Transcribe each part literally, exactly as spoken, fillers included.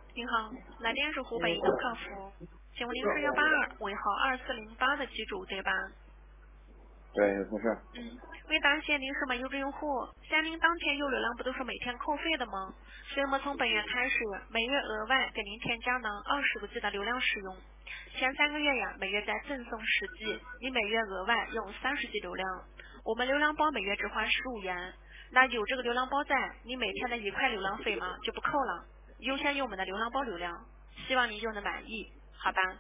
您好，来电是湖北移动客服，请问您是幺八二尾号二四零八的机主对吧？ 对，不是。 嗯，为答谢您是满优质用户，像您当前有流量不都是每天扣费的吗？所以我们从本月开始，每月额外给您添加呢二十个 G 的流量使用，前三个月呀，每月再赠送十 G，你每月额外用三十 G 流量。我们流量包每月只花十五元，那有这个流量包在，你每天的一块流量费嘛就不扣了，优先用我们的流量包流量，希望您用的满意，好吧？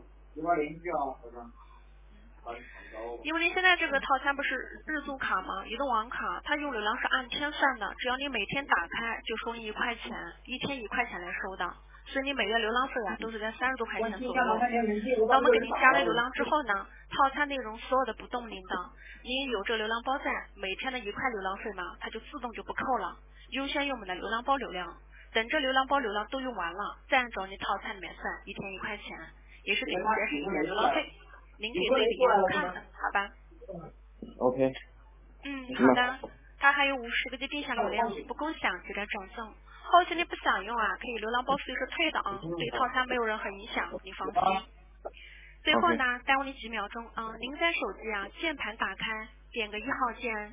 因为您现在这个套餐不是日租卡吗？移动网卡，它用流量是按天算的，只要你每天打开就收你一块钱，一天一块钱来收的，所以你每月流量费啊都是在三十多块钱左右。那我们给您加了流量之后呢，套餐内容所有的不动您的，您有这个流量包在，每天的一块流量费嘛，它就自动就不扣了，优先用我们的流量包流量，等这流量包流量都用完了，再按照你套餐里面算，一天一块钱，也是给您节省一点流浪费。您可以对比一下看的，好吧？ OK。 嗯，好的。它还有五十个 G 定向流量，不够想记得转赠。后期你不想用啊，可以流量包随时退的啊，对套餐没有任何影响，你放心。最后 OK。 呢，耽误你几秒钟啊，您在手机啊键盘打开，点个一号键。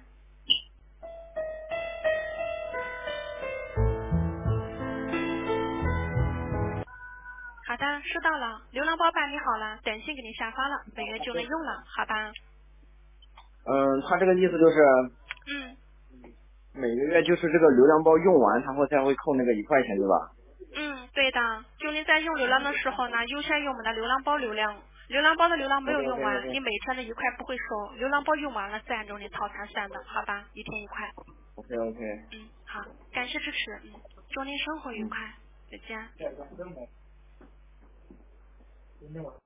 好的，收到了，流量包办理好了，短信给您下发了，本月就能用了，好吧？ 嗯，他这个意思就是嗯。 每个月就是这个流量包用完，他会才会扣那个一块钱，对吧？ 嗯，对的，就您在用流量的时候呢，优先用我们的流量包流量。流量包的流量没有 OK 用 OK 完，你 OK 每天的一块不会收，流量包用完了再按照你套餐算的，好吧？一天一块。 OK OK。 嗯，好，感谢支持，嗯，祝您生活愉嗯。 快，再见。